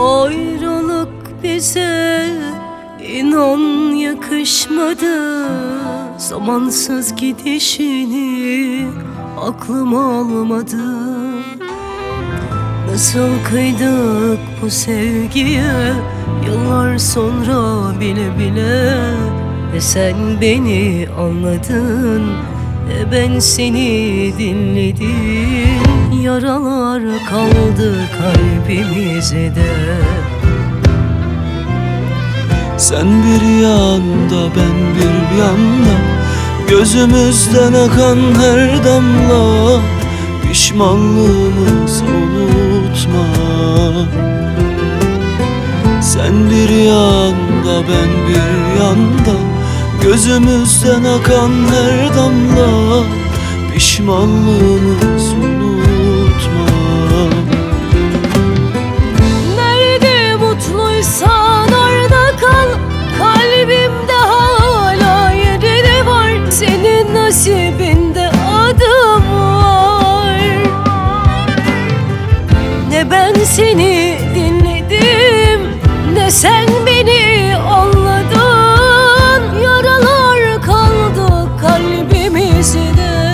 ayrılık bize inan yakışmadı. Zamansız gidişini aklım almadı. Nasıl kıydık bu sevgiye yıllar sonra bile bile. Ne sen beni anladın ne ben seni dinledim. Yaralar kaldı kalbimizde. Sen bir yanda ben bir yanda, gözümüzden akan her damla pişmanlığımızı unutma. Sen bir yanda ben bir yanda, gözümüzden akan her damla pişmanlığımızı unutma. Nerede mutluysan orada kal, kalbimde hala yeri var. Senin nasibinde adım var. Ne ben seni dinledim ne sen beni anladın. Yaralar kaldı kalbimizde.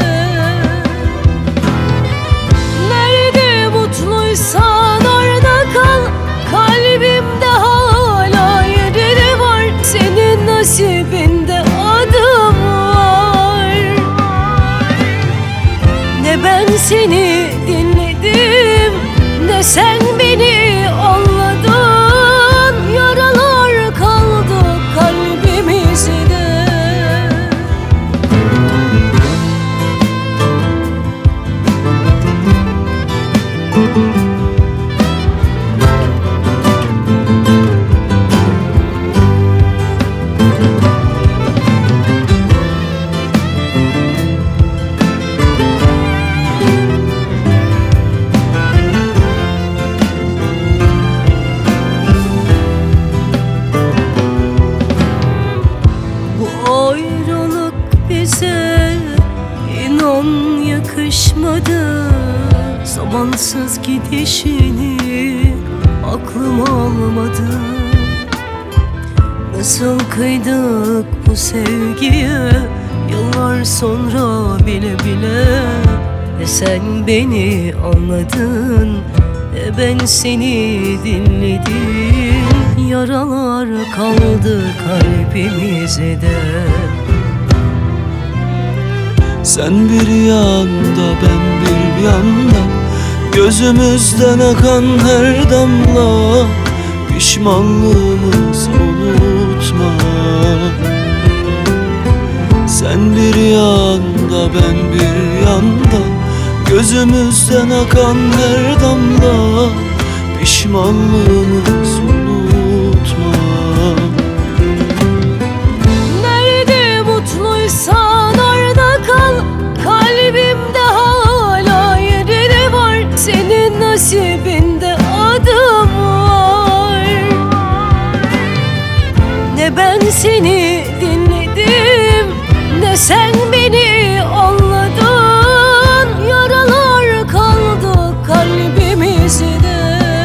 Nerede mutluysan orada kal, kalbimde hala yeri var. Senin nasibinde adım var. Ne ben seni dinledim ne sen beni anladın. Yaralar kaldı kalbimizde. Ayrılık bize inan yakışmadı. Zamansız gidişini aklım almadı. Nasıl kıydık bu sevgiye yıllar sonra bile bile. Ne sen beni anladın ne ben seni dinledim. Yaralar kaldı kalbimizde. Sen bir yanda ben bir yanda, gözümüzden akan her damla pişmanlığımızı unutma. Sen bir yanda ben bir yanda, gözümüzden akan her damla pişmanlığımızı unutma. Nerede mutluysan orada kal, kalbimde hala yeri var. Senin nasibinde adım var. Ne ben seni dinledim ne sen beni anladın. Yaralar kaldı kalbimizde.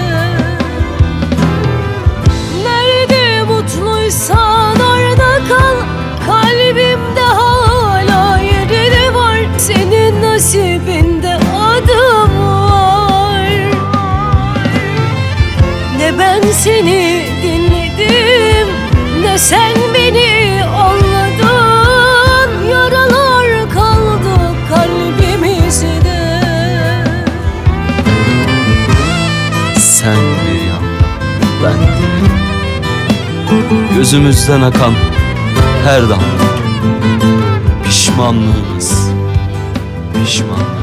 Nerede mutluysan orada kal, kalbimde hala yeri var. Senin nasibinde adım var. Ne ben seni dinledim ne sen beni anladın. Yaralar kaldı kalbimizde. Sen bir yanda ben bir yanda, gözümüzden akan her damla pişmanlığımız.